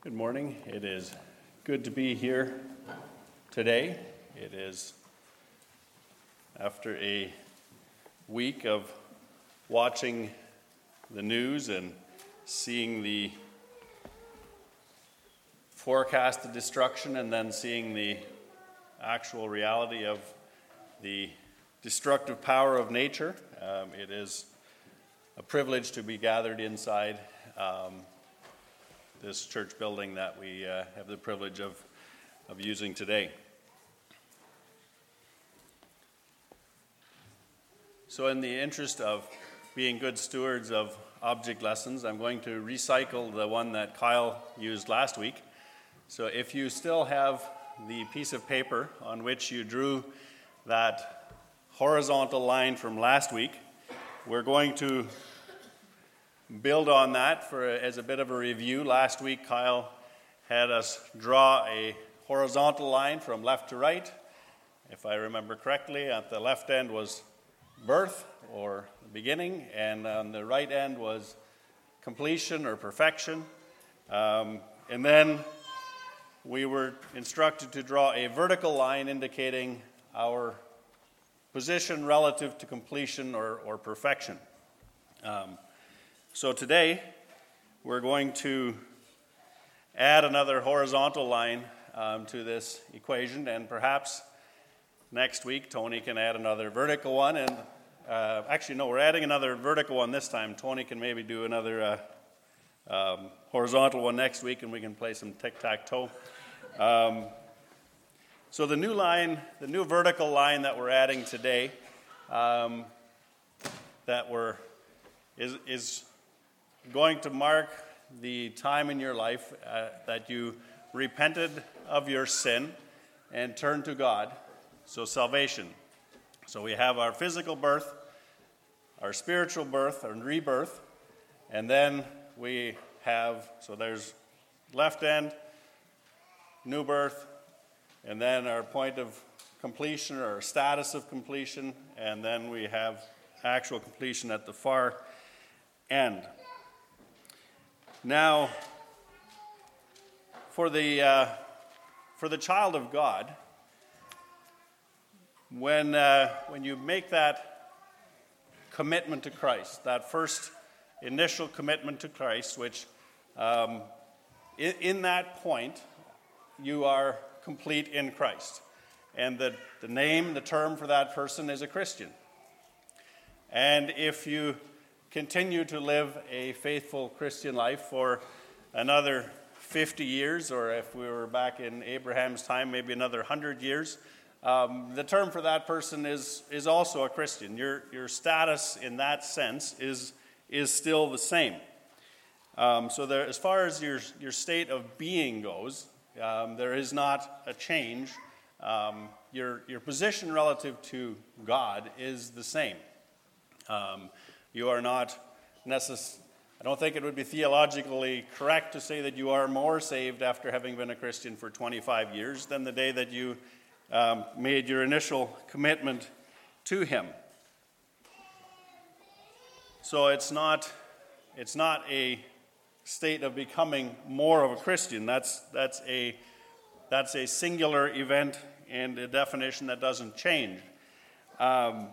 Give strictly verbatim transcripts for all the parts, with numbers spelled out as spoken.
Good morning. It is good to be here today. It is after a week of watching the news and seeing the forecasted destruction and then seeing the actual reality of the destructive power of nature. Um, it is a privilege to be gathered inside um, this church building that we uh, have the privilege of, of using today. So in the interest of being good stewards of object lessons, I'm going to recycle the one that Kyle used last week. So if you still have the piece of paper on which you drew that horizontal line from last week, we're going to build on that for as a bit of a review. Last week, Kyle had us draw a horizontal line from left to right. If I remember correctly, at the left end was birth or beginning, and on the right end was completion or perfection. Um, and then we were instructed to draw a vertical line indicating our position relative to completion or, or perfection. Um, So today, we're going to add another horizontal line um, to this equation, and perhaps next week Tony can add another vertical one. And uh, actually, no, we're adding another vertical one this time. Tony can maybe do another uh, um, horizontal one next week, and we can play some tic-tac-toe. Um, so the new line, the new vertical line that we're adding today, um, that we're is is going to mark the time in your life uh, that you repented of your sin and turned to God. So salvation. So we have our physical birth, our spiritual birth, or rebirth, and then we have, so there's left end, new birth, and then our point of completion or status of completion, and then we have actual completion at the far end. Now, for the uh, for the child of God, when uh, when you make that commitment to Christ, that first initial commitment to Christ, which um, in, in that point you are complete in Christ, and the the name, the term for that person is a Christian. And if you continue to live a faithful Christian life for another fifty years, or if we were back in Abraham's time, maybe another one hundred years, um, the term for that person is is also a Christian. Your your status in that sense is is still the same. Um, so there, as far as your your state of being goes, um, there is not a change. Um, your your position relative to God is the same. Um, You are not necessarily, I don't think it would be theologically correct to say that you are more saved after having been a Christian for twenty-five years than the day that you um, made your initial commitment to Him. So it's not, it's not a state of becoming more of a Christian. That's that's a that's a singular event and a definition that doesn't change. Um,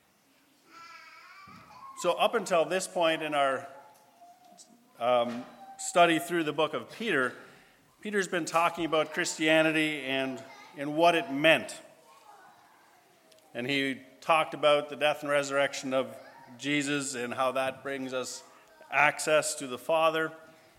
So up until this point in our um, study through the book of Peter, Peter's been talking about Christianity and, and what it meant. And he talked about the death and resurrection of Jesus and how that brings us access to the Father.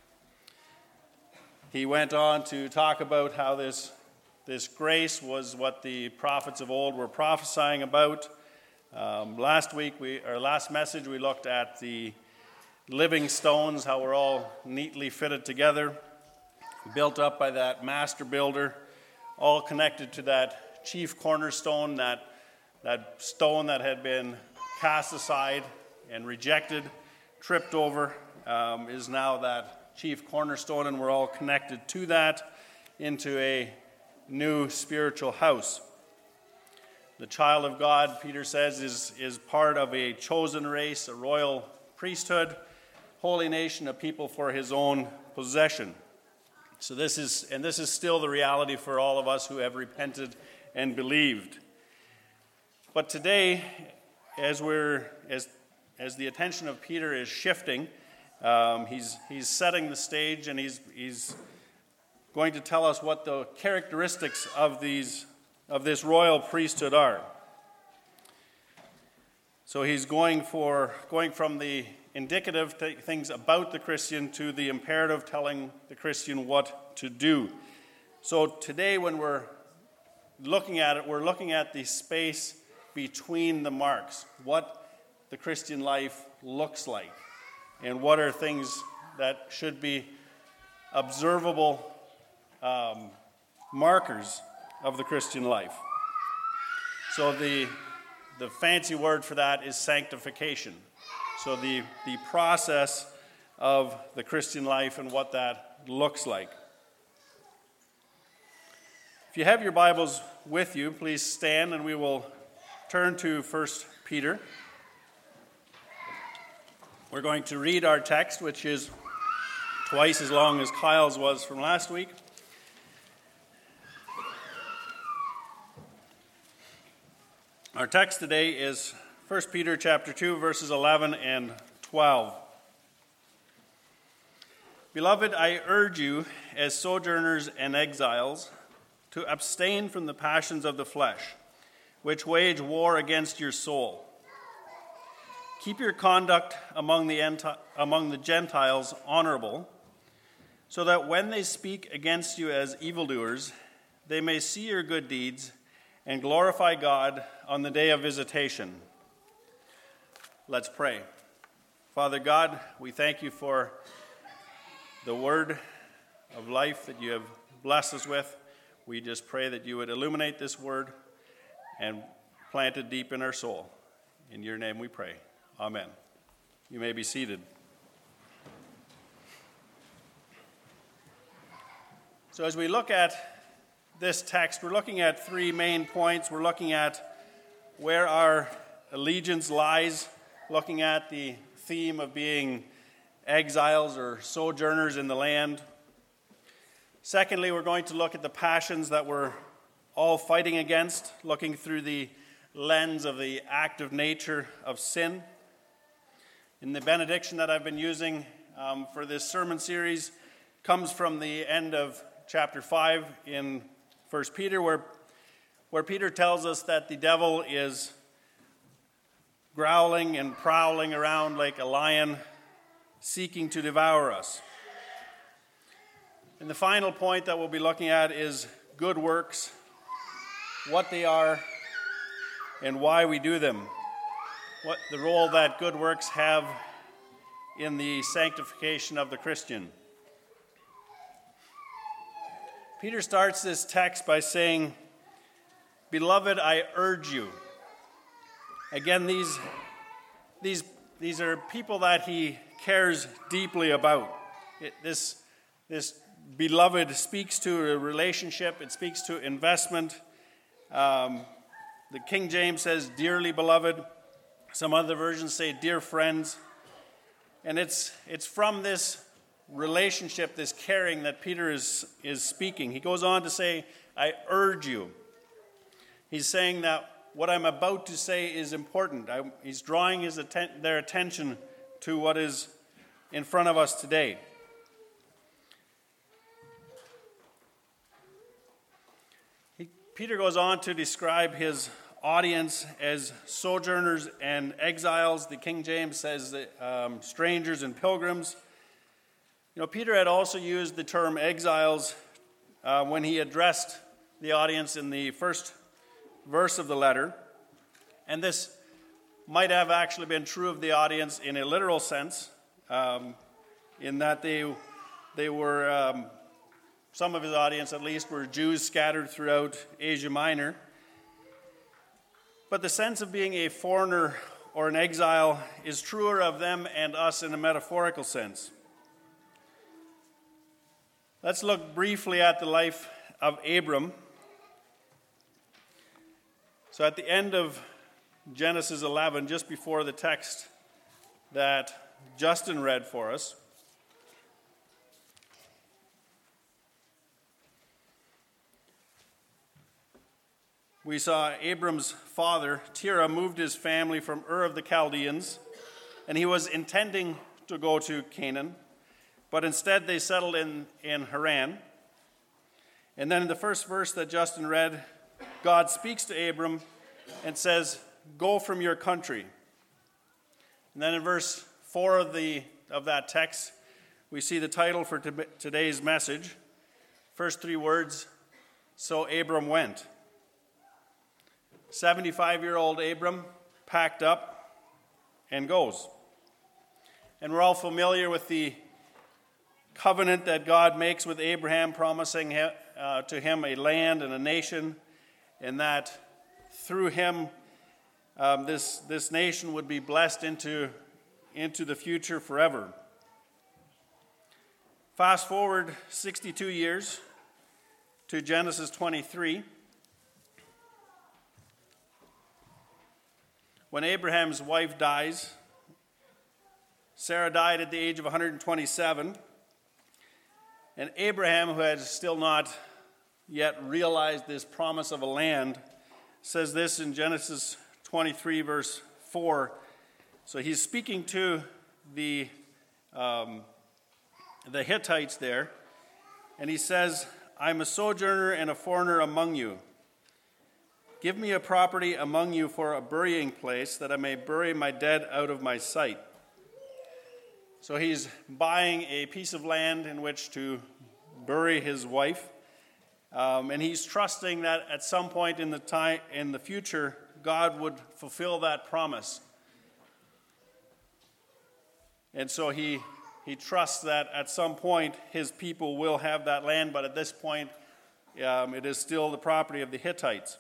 He went on to talk about how this, this grace was what the prophets of old were prophesying about. Um, last week, we, our last message, we looked at the living stones, how we're all neatly fitted together, built up by that master builder, all connected to that chief cornerstone, that, that stone that had been cast aside and rejected, tripped over, um, is now that chief cornerstone, and we're all connected to that into a new spiritual house. The child of God, Peter says, is, is part of a chosen race, a royal priesthood, holy nation, a people for his own possession. So this is, and this is still the reality for all of us who have repented and believed. But today, as we're as as the attention of Peter is shifting, um, he's he's setting the stage, and he's he's going to tell us what the characteristics of these of this royal priesthood are. So he's going for going from the indicative t- things about the Christian to the imperative, telling the Christian what to do. So today, when we're looking at it, we're looking at the space between the marks, what the Christian life looks like, and what are things that should be observable um, markers of the Christian life. So the the fancy word for that is sanctification. So the, the process of the Christian life and what that looks like. If you have your Bibles with you, please stand and we will turn to First Peter. We're going to read our text, which is twice as long as Kyle's was from last week. Our text today is First Peter chapter two, verses eleven and twelve. Beloved, I urge you, as sojourners and exiles, to abstain from the passions of the flesh, which wage war against your soul. Keep your conduct among the, enti- among the Gentiles honorable, so that when they speak against you as evildoers, they may see your good deeds and glorify God on the day of visitation. Let's pray. Father God, we thank you for the word of life that you have blessed us with. We just pray that you would illuminate this word and plant it deep in our soul. In your name we pray. Amen. You may be seated. So as we look at this text, we're looking at three main points. We're looking at where our allegiance lies, looking at the theme of being exiles or sojourners in the land. Secondly, we're going to look at the passions that we're all fighting against, looking through the lens of the active nature of sin. In the benediction that I've been using um, for this sermon series comes from the end of chapter five in First Peter, where, where Peter tells us that the devil is growling and prowling around like a lion, seeking to devour us. And the final point that we'll be looking at is good works, what they are, and why we do them. What the role that good works have in the sanctification of the Christian. Peter starts this text by saying, "Beloved, I urge you." Again, these, these, these are people that he cares deeply about. It, this, this beloved speaks to a relationship. It speaks to investment. Um, the King James says, "Dearly beloved." Some other versions say, "Dear friends." And it's it's from this relationship, this caring, that Peter is, is speaking. He goes on to say, "I urge you." He's saying that what I'm about to say is important. I, he's drawing his atten- their attention to what is in front of us today. He, Peter goes on to describe his audience as sojourners and exiles. The King James says that, um, strangers and pilgrims. You know, Peter had also used the term exiles uh, when he addressed the audience in the first verse of the letter. And this might have actually been true of the audience in a literal sense, um, in that they, they were, um, some of his audience at least, were Jews scattered throughout Asia Minor. But the sense of being a foreigner or an exile is truer of them and us in a metaphorical sense. Let's look briefly at the life of Abram. So at the end of Genesis eleven, just before the text that Justin read for us, we saw Abram's father, Terah, moved his family from Ur of the Chaldeans, and he was intending to go to Canaan, but instead they settled in, in Haran. And then in the first verse that Justin read, God speaks to Abram and says, "Go from your country." And then in verse four of, the, of that text, we see the title for t- today's message. First three words, "So Abram went." seventy-five-year-old Abram packed up and goes. And we're all familiar with the covenant that God makes with Abraham, promising him, uh, to him a land and a nation, and that through him um, this, this nation would be blessed into, into the future forever. Fast forward sixty-two years to Genesis twenty-three. When Abraham's wife dies, Sarah died at the age of one hundred twenty-seven, and Abraham, who had still not yet realized this promise of a land, says this in Genesis twenty-three, verse four. So he's speaking to the, um, the Hittites there, and he says, "I'm a sojourner and a foreigner among you. Give me a property among you for a burying place, that I may bury my dead out of my sight." So he's buying a piece of land in which to bury his wife, um, and he's trusting that at some point in the time in the future, God would fulfill that promise. And so he he trusts that at some point his people will have that land, but at this point, um, it is still the property of the Hittites.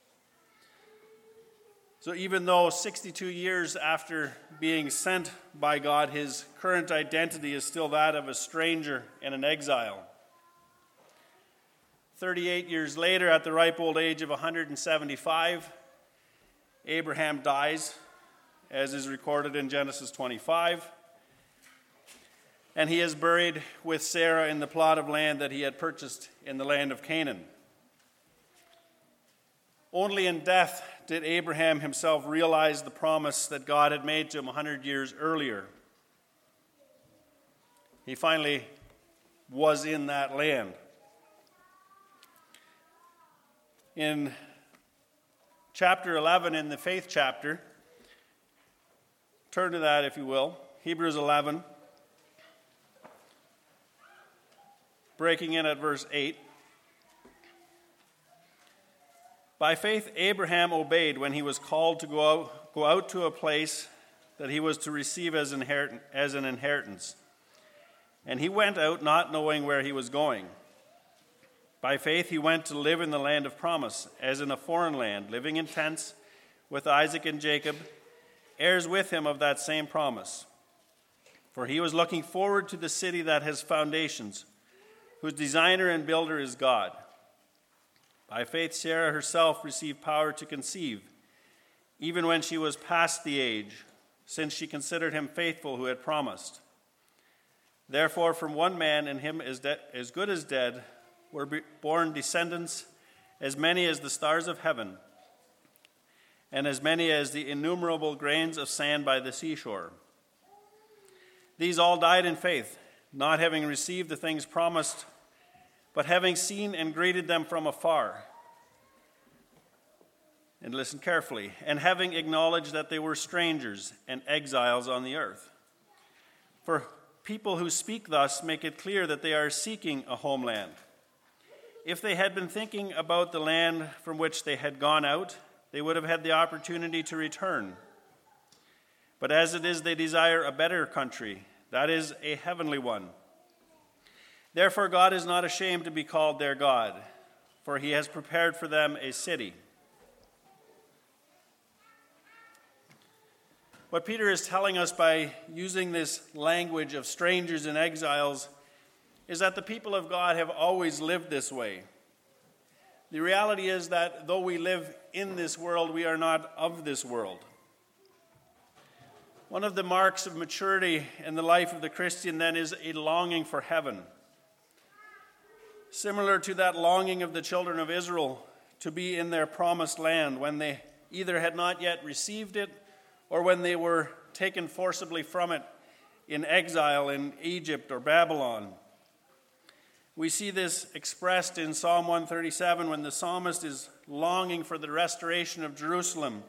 So even though sixty-two years after being sent by God, his current identity is still that of a stranger and an exile. thirty-eight years later, at the ripe old age of one hundred seventy-five, Abraham dies, as is recorded in Genesis twenty-five, and he is buried with Sarah in the plot of land that he had purchased in the land of Canaan. Only in death did Abraham himself realize the promise that God had made to him one hundred years earlier. He finally was in that land. In chapter eleven, in the faith chapter, turn to that if you will, Hebrews eleven, breaking in at verse eight. By faith, Abraham obeyed when he was called to go out, go out to a place that he was to receive as, inherit, as an inheritance. And he went out not knowing where he was going. By faith, he went to live in the land of promise, as in a foreign land, living in tents with Isaac and Jacob, heirs with him of that same promise. For he was looking forward to the city that has foundations, whose designer and builder is God. By faith, Sarah herself received power to conceive, even when she was past the age, since she considered him faithful who had promised. Therefore, from one man, and him as, de- as good as dead, were be- born descendants, as many as the stars of heaven, and as many as the innumerable grains of sand by the seashore. These all died in faith, not having received the things promised, but having seen and greeted them from afar. And listen carefully. And having acknowledged that they were strangers and exiles on the earth. For people who speak thus make it clear that they are seeking a homeland. If they had been thinking about the land from which they had gone out, they would have had the opportunity to return. But as it is, they desire a better country, that is, a heavenly one. Therefore, God is not ashamed to be called their God, for he has prepared for them a city. What Peter is telling us by using this language of strangers and exiles is that the people of God have always lived this way. The reality is that though we live in this world, we are not of this world. One of the marks of maturity in the life of the Christian then is a longing for heaven. Similar to that longing of the children of Israel to be in their promised land when they either had not yet received it or when they were taken forcibly from it in exile in Egypt or Babylon. We see this expressed in Psalm one thirty-seven when the psalmist is longing for the restoration of Jerusalem.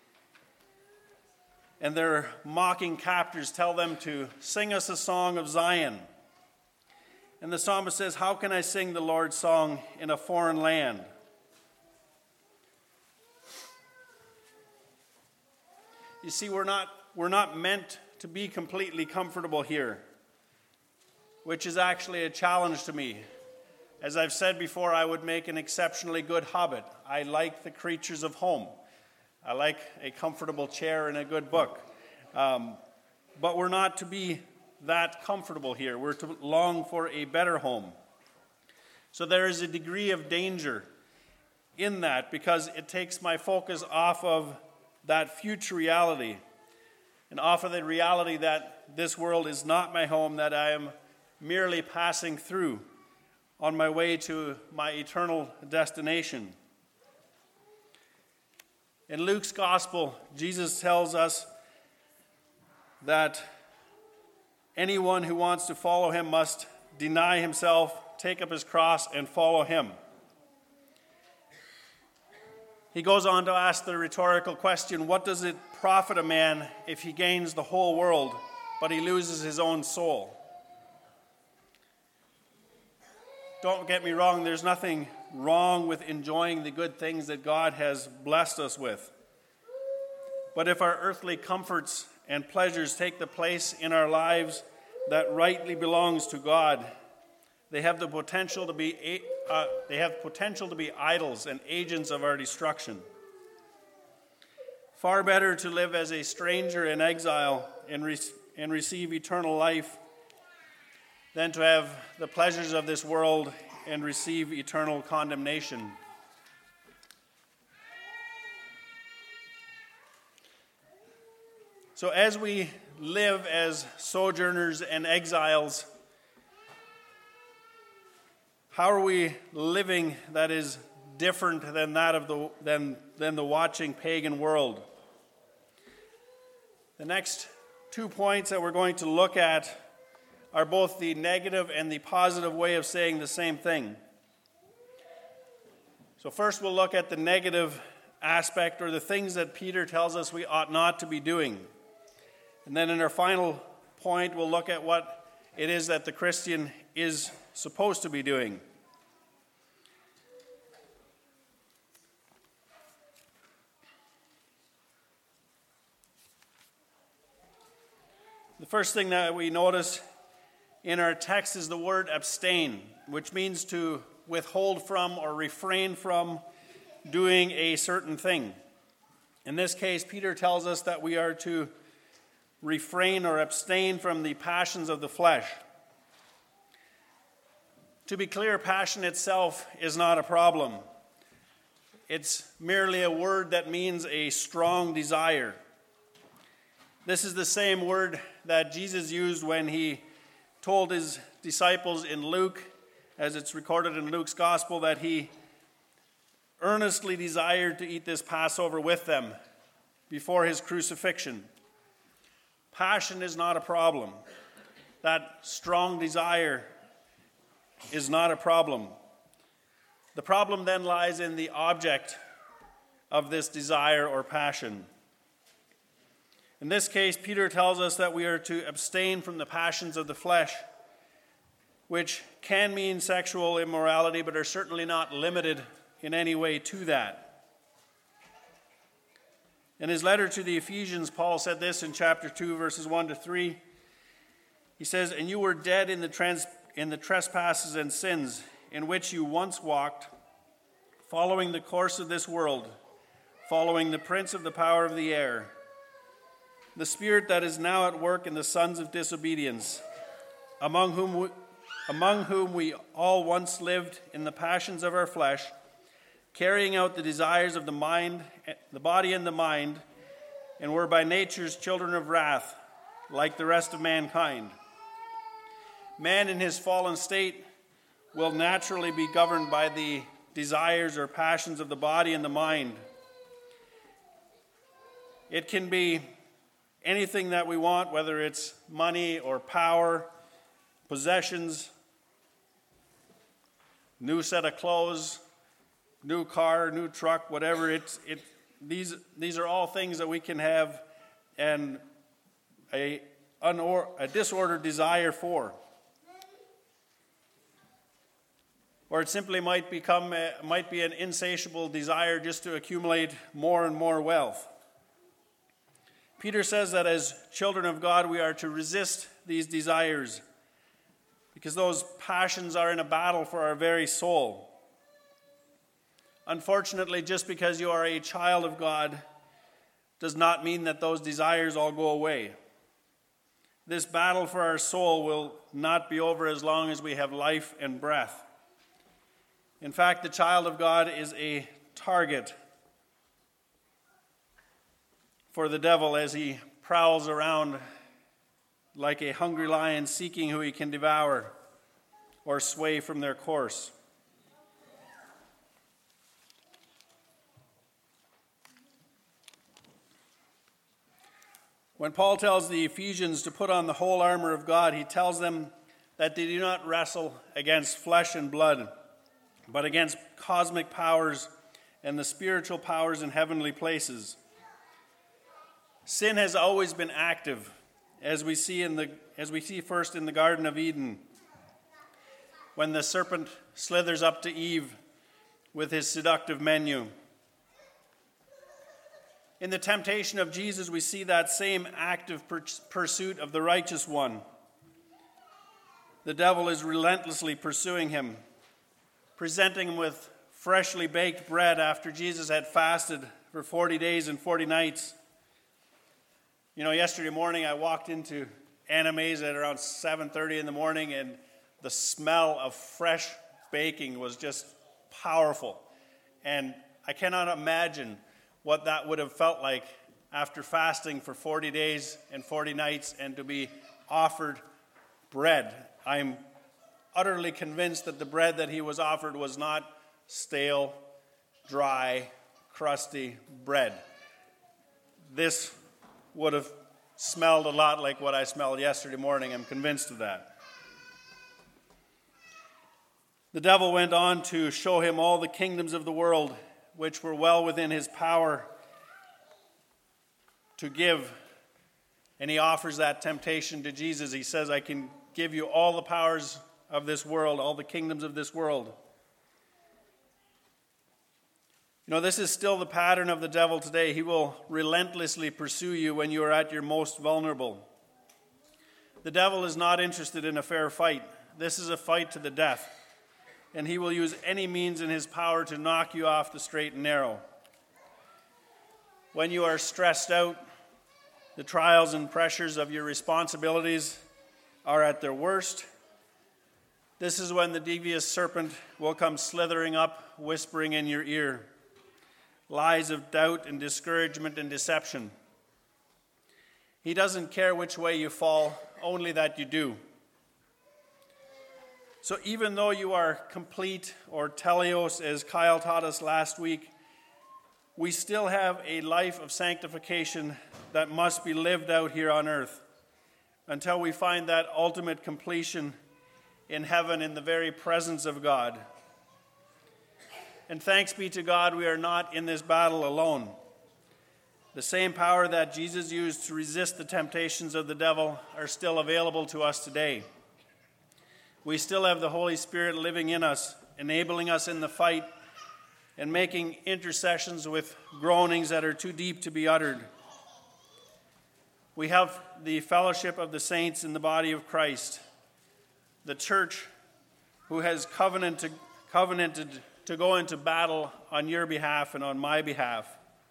And their mocking captors tell them to sing us a song of Zion. And the psalmist says, "How can I sing the Lord's song in a foreign land?" You see, we're not, we're not meant to be completely comfortable here, which is actually a challenge to me. As I've said before, I would make an exceptionally good hobbit. I like the creatures of home. I like a comfortable chair and a good book. Um, but we're not to be that comfortable here. We're to long for a better home. So there is a degree of danger in that because it takes my focus off of that future reality and off of the reality that this world is not my home, that I am merely passing through on my way to my eternal destination. In Luke's gospel, Jesus tells us that anyone who wants to follow him must deny himself, take up his cross, and follow him. He goes on to ask the rhetorical question, what does it profit a man if he gains the whole world, but he loses his own soul? Don't get me wrong, there's nothing wrong with enjoying the good things that God has blessed us with. But if our earthly comforts and pleasures take the place in our lives that rightly belongs to God, they have the potential to be uh, they have potential to be idols and agents of our destruction. Far better to live as a stranger in exile and, re- and receive eternal life than to have the pleasures of this world and receive eternal condemnation. So as we live as sojourners and exiles, how are we living that is different than that of the than, than the watching pagan world? The next two points that we're going to look at are both the negative and the positive way of saying the same thing. So first we'll look at the negative aspect, or the things that Peter tells us we ought not to be doing. And then in our final point, we'll look at what it is that the Christian is supposed to be doing. The first thing that we notice in our text is the word abstain, which means to withhold from or refrain from doing a certain thing. In this case, Peter tells us that we are to refrain or abstain from the passions of the flesh. To be clear, passion itself is not a problem. It's merely a word that means a strong desire. This is the same word that Jesus used when he told his disciples in Luke, as it's recorded in Luke's gospel, that he earnestly desired to eat this Passover with them before his crucifixion. Passion is not a problem. That strong desire is not a problem. The problem then lies in the object of this desire or passion. In this case, Peter tells us that we are to abstain from the passions of the flesh, which can mean sexual immorality, but are certainly not limited in any way to that. In his letter to the Ephesians, Paul said this in chapter two, verses one to three. He says, "And you were dead in the, trans- in the trespasses and sins in which you once walked, following the course of this world, following the prince of the power of the air, the spirit that is now at work in the sons of disobedience, among whom we, among whom we all once lived in the passions of our flesh, carrying out the desires of the mind, the body and the mind, and were by nature's children of wrath, like the rest of mankind. Man in his fallen state will naturally be governed by the desires or passions of the body and the mind. It can be anything that we want, whether it's money or power, possessions, new set of clothes, new car, new truck, whatever. It's it. These these are all things that we can have and a unor, a disordered desire for, or it simply might become a, might be an insatiable desire just to accumulate more and more wealth. Peter says that as children of God, we are to resist these desires because those passions are in a battle for our very soul. Unfortunately, just because you are a child of God does not mean that those desires all go away. This battle for our soul will not be over as long as we have life and breath. In fact, the child of God is a target for the devil as he prowls around like a hungry lion seeking who he can devour or sway from their course. When Paul tells the Ephesians to put on the whole armor of God, he tells them that they do not wrestle against flesh and blood, but against cosmic powers and the spiritual powers in heavenly places. Sin has always been active, as we see in the as we see first in the Garden of Eden, when the serpent slithers up to Eve with his seductive menu. In the temptation of Jesus, we see that same active pursuit of the righteous one. The devil is relentlessly pursuing him, presenting him with freshly baked bread after Jesus had fasted for forty days and forty nights. You know, yesterday morning I walked into Animes at around seven thirty in the morning, and the smell of fresh baking was just powerful. And I cannot imagine what that would have felt like after fasting for forty days and forty nights and to be offered bread. I'm utterly convinced that the bread that he was offered was not stale, dry, crusty bread. This would have smelled a lot like what I smelled yesterday morning. I'm convinced of that. The devil went on to show him all the kingdoms of the world, which were well within his power to give. And he offers that temptation to Jesus. He says, I can give you all the powers of this world, all the kingdoms of this world. You know, this is still the pattern of the devil today. He will relentlessly pursue you when you are at your most vulnerable. The devil is not interested in a fair fight. This is a fight to the death. And he will use any means in his power to knock you off the straight and narrow. When you are stressed out, the trials and pressures of your responsibilities are at their worst. This is when the devious serpent will come slithering up, whispering in your ear lies of doubt and discouragement and deception. He doesn't care which way you fall, only that you do. So even though you are complete, or teleos, as Kyle taught us last week, we still have a life of sanctification that must be lived out here on earth until we find that ultimate completion in heaven in the very presence of God. And thanks be to God, we are not in this battle alone. The same power that Jesus used to resist the temptations of the devil are still available to us today. We still have the Holy Spirit living in us, enabling us in the fight and making intercessions with groanings that are too deep to be uttered. We have the fellowship of the saints in the body of Christ, the church who has covenanted, covenanted to go into battle on your behalf and on my behalf.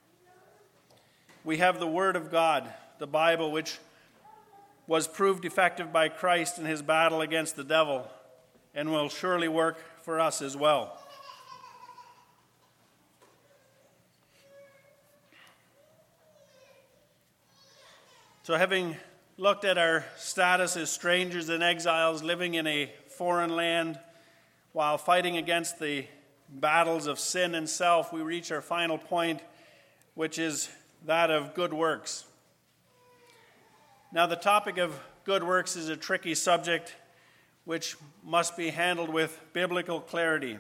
We have the Word of God, the Bible, which was proved effective by Christ in his battle against the devil and will surely work for us as well. So having looked at our status as strangers and exiles living in a foreign land while fighting against the battles of sin and self, we reach our final point, which is that of good works. Now, the topic of good works is a tricky subject which must be handled with biblical clarity.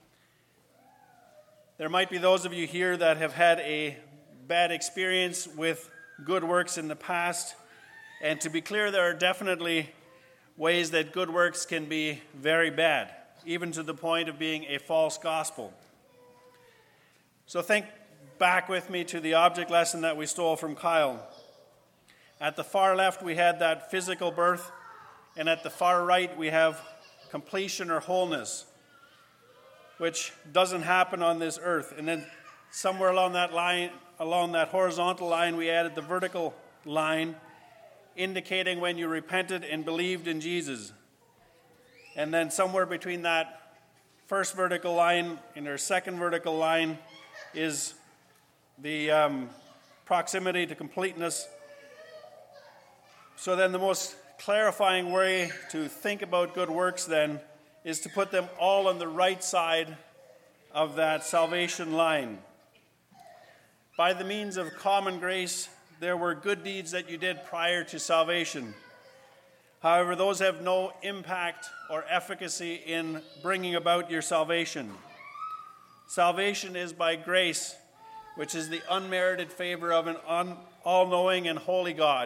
There might be those of you here that have had a bad experience with good works in the past, and to be clear, there are definitely ways that good works can be very bad, even to the point of being a false gospel. So think back with me to the object lesson that we stole from Kyle. At the far left, we had that physical birth, and at the far right, we have completion or wholeness, which doesn't happen on this earth. And then somewhere along that line, along that horizontal line, we added the vertical line, indicating when you repented and believed in Jesus. And then somewhere between that first vertical line and our second vertical line is the um, proximity to completeness. So then the most clarifying way to think about good works then is to put them all on the right side of that salvation line. By the means of common grace, there were good deeds that you did prior to salvation. However, those have no impact or efficacy in bringing about your salvation. Salvation is by grace, which is the unmerited favor of an un- all-knowing and holy God.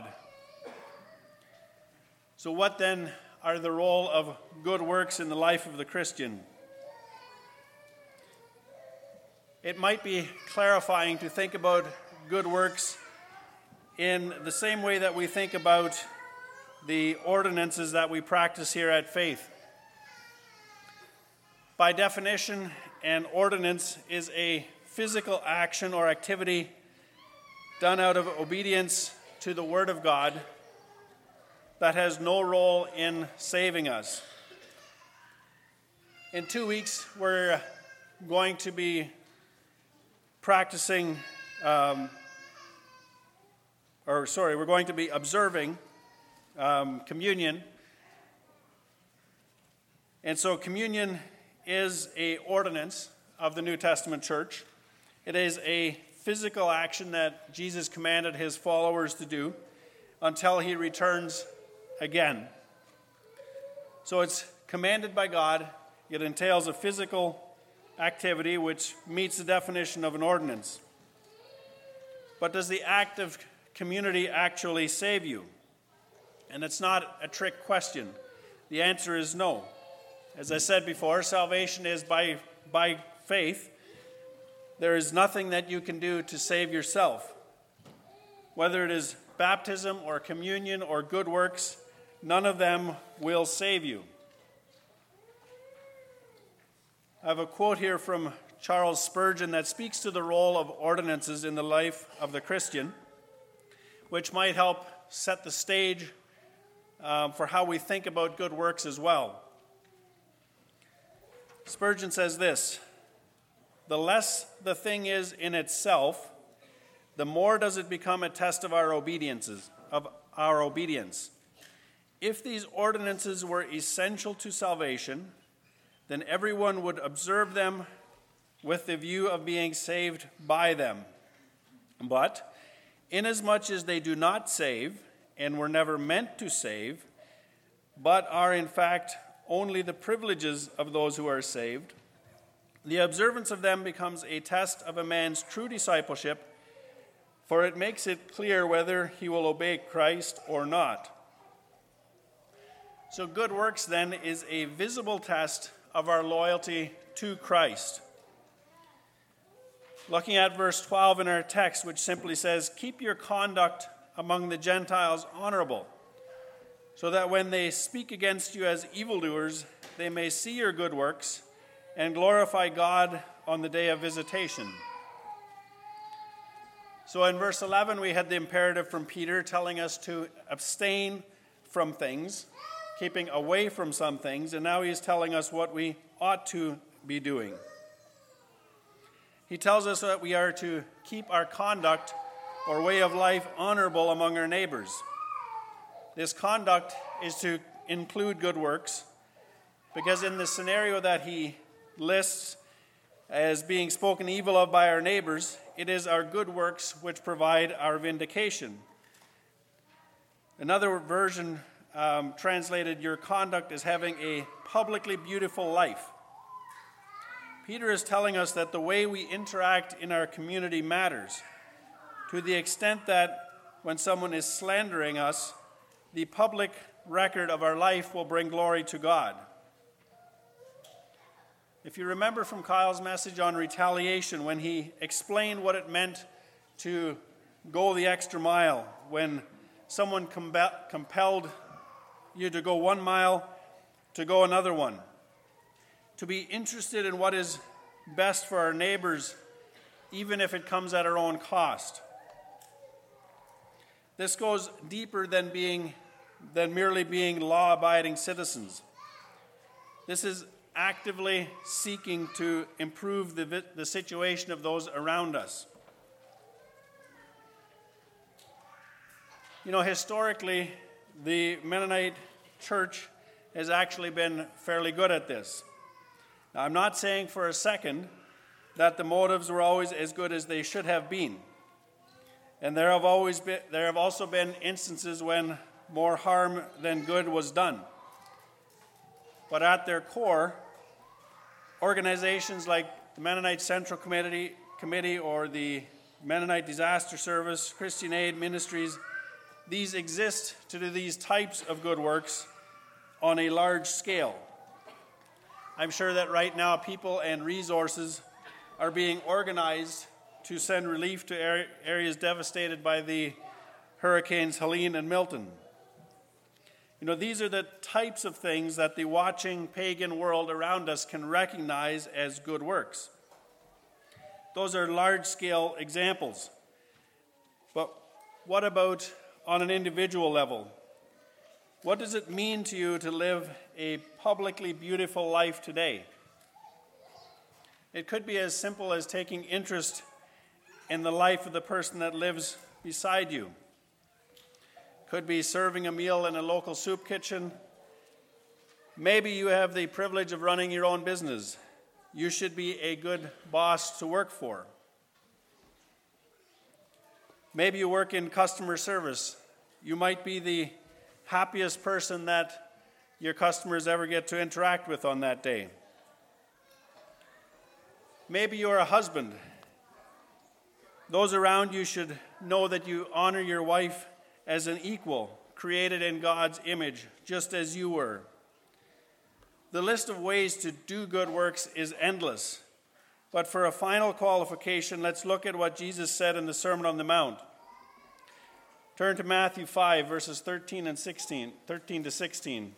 So what then are the role of good works in the life of the Christian? It might be clarifying to think about good works in the same way that we think about the ordinances that we practice here at Faith. By definition, an ordinance is a physical action or activity done out of obedience to the Word of God that has no role in saving us. In two weeks, we're going to be practicing um, or sorry, we're going to be observing um, communion. And so communion is an ordinance of the New Testament church. It is a physical action that Jesus commanded his followers to do until he returns again. So it's commanded by God. It entails a physical activity which meets the definition of an ordinance. But does the act of community actually save you? And it's not a trick question. The answer is no. As I said before, salvation is by, by faith. There is nothing that you can do to save yourself. Whether it is baptism or communion or good works, none of them will save you. I have a quote here from Charles Spurgeon that speaks to the role of ordinances in the life of the Christian, which might help set the stage um, for how we think about good works as well. Spurgeon says this: "The less the thing is in itself, the more does it become a test of our obediences, of our obedience. If these ordinances were essential to salvation, then everyone would observe them with the view of being saved by them. But inasmuch as they do not save, and were never meant to save, but are in fact only the privileges of those who are saved, the observance of them becomes a test of a man's true discipleship, for it makes it clear whether he will obey Christ or not." So good works then is a visible test of our loyalty to Christ. Looking at verse twelve in our text, which simply says, "Keep your conduct among the Gentiles honorable, so that when they speak against you as evildoers, they may see your good works and glorify God on the day of visitation." So in verse eleven, we had the imperative from Peter telling us to abstain from things, keeping away from some things, and now he's telling us what we ought to be doing. He tells us that we are to keep our conduct or way of life honorable among our neighbors. This conduct is to include good works, because in the scenario that he lists, as being spoken evil of by our neighbors, it is our good works which provide our vindication. Another version um, translated, your conduct as having a publicly beautiful life. Peter is telling us that the way we interact in our community matters, to the extent that when someone is slandering us, the public record of our life will bring glory to God. If you remember from Kyle's message on retaliation, when he explained what it meant to go the extra mile, when someone comp- compelled you to go one mile, to go another one, to be interested in what is best for our neighbors, even if it comes at our own cost. This goes deeper than being than merely being law-abiding citizens. This is actively seeking to improve the, the situation of those around us. You know, historically, the Mennonite church has actually been fairly good at this. Now, I'm not saying for a second that the motives were always as good as they should have been. And there have always been, there have also been instances when more harm than good was done. But at their core, organizations like the Mennonite Central Committee, Committee or the Mennonite Disaster Service, Christian Aid Ministries, these exist to do these types of good works on a large scale. I'm sure that right now people and resources are being organized to send relief to areas devastated by the hurricanes Helene and Milton. You know, these are the types of things that the watching pagan world around us can recognize as good works. Those are large-scale examples. But what about on an individual level? What does it mean to you to live a publicly beautiful life today? It could be as simple as taking interest in the life of the person that lives beside you. Could be serving a meal in a local soup kitchen. Maybe you have the privilege of running your own business. You should be a good boss to work for. Maybe you work in customer service. You might be the happiest person that your customers ever get to interact with on that day. Maybe you're a husband. Those around you should know that you honor your wife as an equal, created in God's image, just as you were. The list of ways to do good works is endless. But for a final qualification, let's look at what Jesus said in the Sermon on the Mount. Turn to Matthew five, verses thirteen and sixteen, thirteen to sixteen.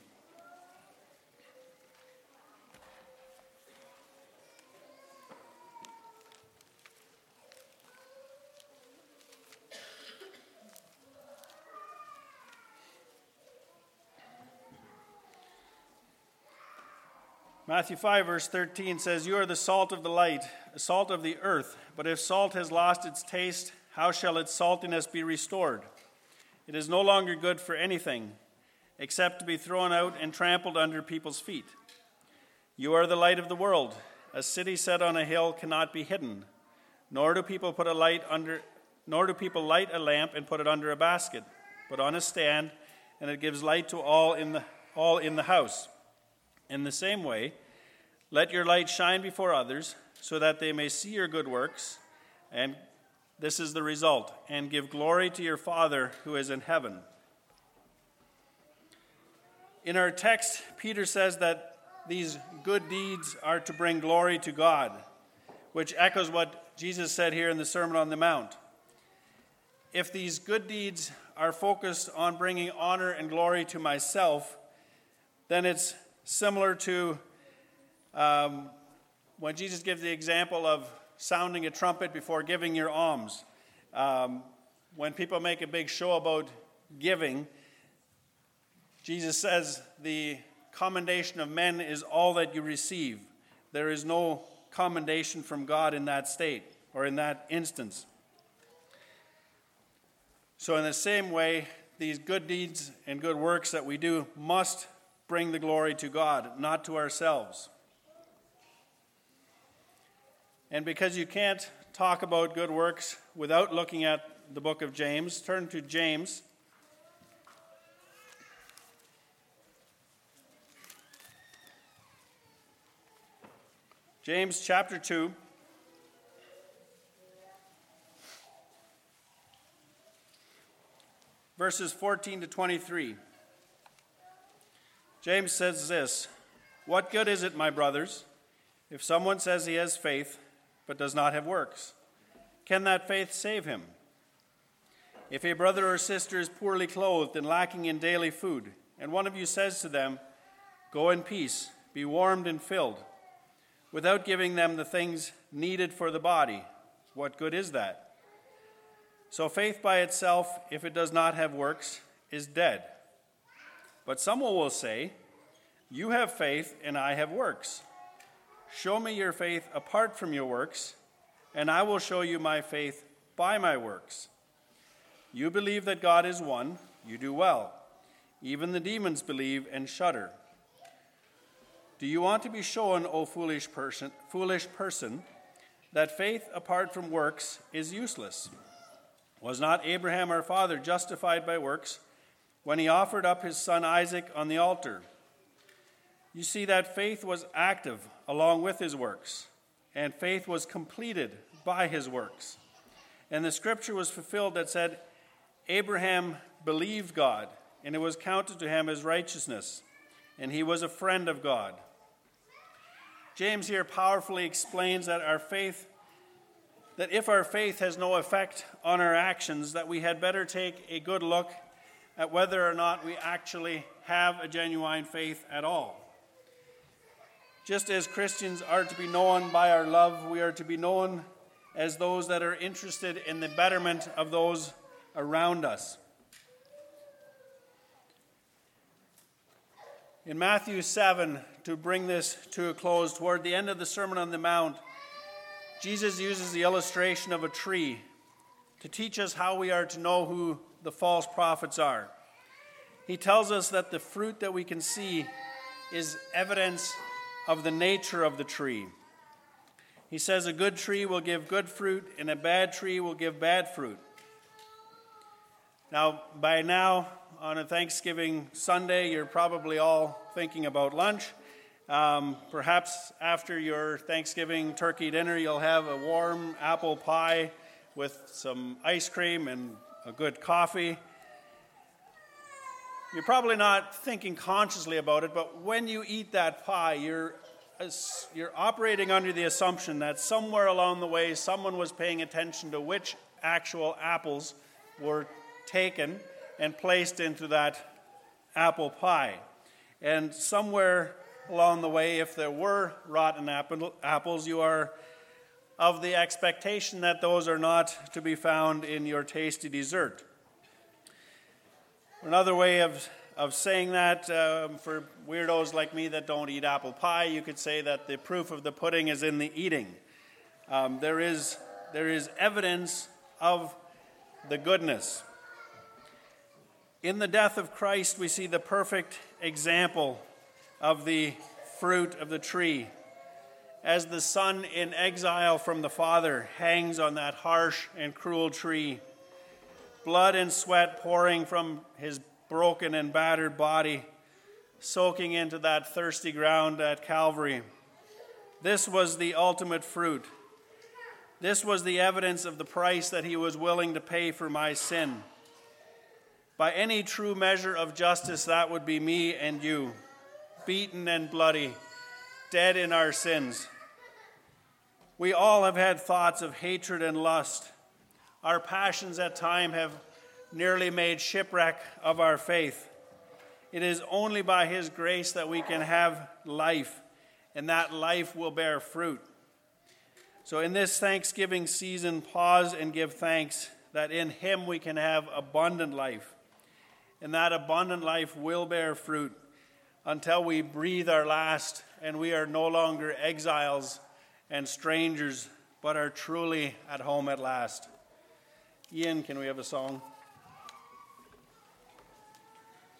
Matthew five, verse thirteen says, you are the salt of the light, the salt of the earth. But if salt has lost its taste, how shall its saltiness be restored? It is no longer good for anything, except to be thrown out and trampled under people's feet. You are the light of the world. A city set on a hill cannot be hidden, nor do people put a light under, nor do people light a lamp and put it under a basket, but on a stand, and it gives light to all in the all in the house. In the same way, let your light shine before others, so that they may see your good works, and this is the result, and give glory to your Father who is in heaven. In our text, Peter says that these good deeds are to bring glory to God, which echoes what Jesus said here in the Sermon on the Mount. If these good deeds are focused on bringing honor and glory to myself, then it's similar to um, when Jesus gives the example of sounding a trumpet before giving your alms. Um, when people make a big show about giving, Jesus says the commendation of men is all that you receive. There is no commendation from God in that state or in that instance. So in the same way, these good deeds and good works that we do must bring the glory to God, not to ourselves. And because you can't talk about good works without looking at the book of James, turn to James. James chapter two. Verses fourteen to twenty-three. James says this, "What good is it, my brothers, if someone says he has faith but does not have works? Can that faith save him? If a brother or sister is poorly clothed and lacking in daily food, and one of you says to them, 'Go in peace, be warmed and filled,' without giving them the things needed for the body, what good is that? So faith by itself, if it does not have works, is dead. But someone will say, 'You have faith and I have works. Show me your faith apart from your works, and I will show you my faith by my works. You believe that God is one, you do well. Even the demons believe and shudder. Do you want to be shown, O foolish person, foolish person, that faith apart from works is useless? Was not Abraham our father justified by works when he offered up his son Isaac on the altar? You see that faith was active along with his works, and faith was completed by his works. And the scripture was fulfilled that said, Abraham believed God, and it was counted to him as righteousness, and he was a friend of God." James here powerfully explains that our faith that if our faith has no effect on our actions, that we had better take a good look at whether or not we actually have a genuine faith at all. Just as Christians are to be known by our love, we are to be known as those that are interested in the betterment of those around us. In Matthew seven, to bring this to a close, toward the end of the Sermon on the Mount, Jesus uses the illustration of a tree to teach us how we are to know who the false prophets are. He tells us that the fruit that we can see is evidence of the nature of the tree. He says a good tree will give good fruit and a bad tree will give bad fruit. Now, by now, on a Thanksgiving Sunday, you're probably all thinking about lunch. Um, perhaps after your Thanksgiving turkey dinner, you'll have a warm apple pie with some ice cream and a good coffee. You're probably not thinking consciously about it, but when you eat that pie, you're, you're operating under the assumption that somewhere along the way, someone was paying attention to which actual apples were taken and placed into that apple pie. And somewhere along the way, if there were rotten apple, apples, you are of the expectation that those are not to be found in your tasty dessert. Another way of, of saying that, um, for weirdos like me that don't eat apple pie, you could say that the proof of the pudding is in the eating. Um, there is, there is evidence of the goodness. In the death of Christ, we see the perfect example of the fruit of the tree. As the son in exile from the Father hangs on that harsh and cruel tree, blood and sweat pouring from his broken and battered body, soaking into that thirsty ground at Calvary. This was the ultimate fruit. This was the evidence of the price that he was willing to pay for my sin. By any true measure of justice, that would be me and you, beaten and bloody, dead in our sins. We all have had thoughts of hatred and lust. Our passions at times have nearly made shipwreck of our faith. It is only by his grace that we can have life, and that life will bear fruit. So in this Thanksgiving season, pause and give thanks that in him we can have abundant life. And that abundant life will bear fruit until we breathe our last and we are no longer exiles and strangers, but are truly at home at last. Ian, can we have a song?